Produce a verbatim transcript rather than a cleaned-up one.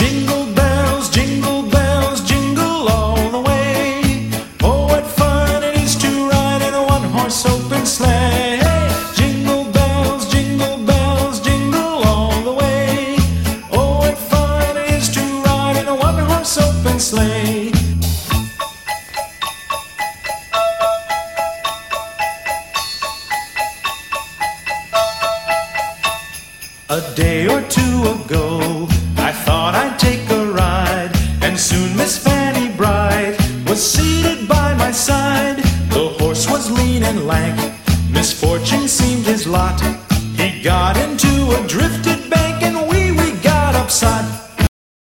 Jingle bells, jingle bells, jingle all the way. Oh, what fun it is to ride in a one-horse open sleigh. Jingle bells, jingle bells, jingle all the way. Oh, what fun it is to ride in a one-horse open sleigh. A day or two ago, I thought I'd take a ride, and soon Miss Fanny Bright was seated by my side. The horse was lean and lank, misfortune seemed his lot. He got into a drifted bank, and we, we got upside.